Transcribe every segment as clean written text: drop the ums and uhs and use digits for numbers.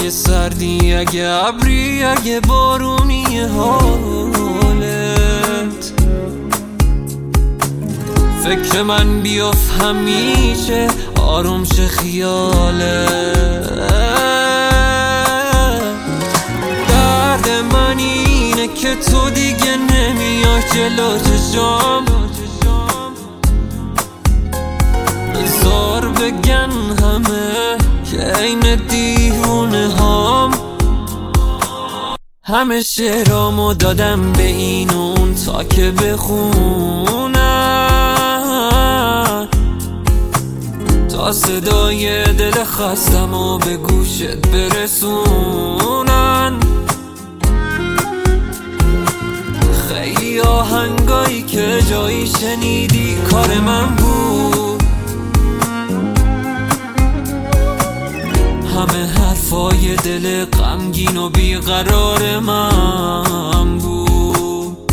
اگه سردی، اگه ابری، اگه بارونی حالت، فکر من بیاف همیشه آروم شه خیالت. درد من اینه که تو دیگه نمیای جلو چشام، بذار بگن همه که این دیوونه هام. همه شعرامو دادم به این اون تا که بخونن، تا صدای دل خستم و به گوشت برسونن. خیلی آهنگایی که جایی شنیدی کار من بود، همه حرفای دل غمگین و بیقرار من بود،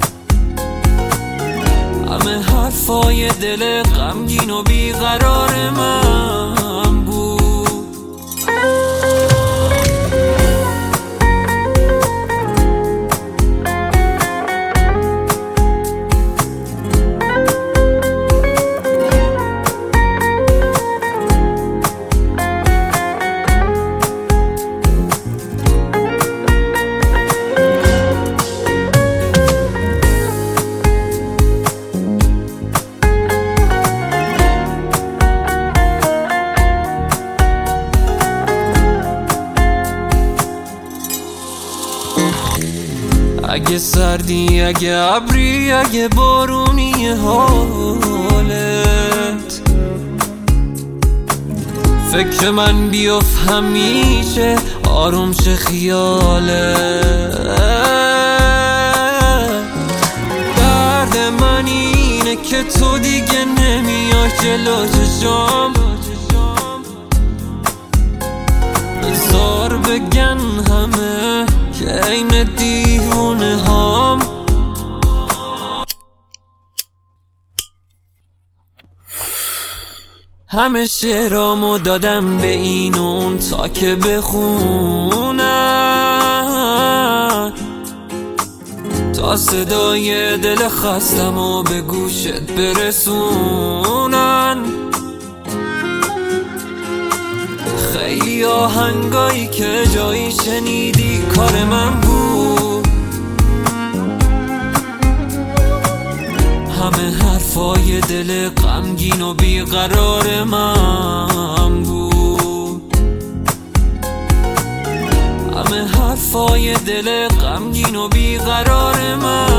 همه حرفای دل غمگین و بیقرار من بود. اگه سردی، اگه ابری، اگه بارونی حالت، فکر من بیاف همیشه آروم شه خیالت. درد من اینه که تو دیگه نمیای جلو چشام، بذار بگن همه که این دیوونه هام. همه شعرامو دادم به این اون تا که بخونن، تا صدای دل خستم و به گوشت برسونن. خیلی آهنگایی که جایی شنیدی کار من بود، همه حرفای دل غمگین و بیقرار من بود، همه حرفای دل غمگین و بیقرار من.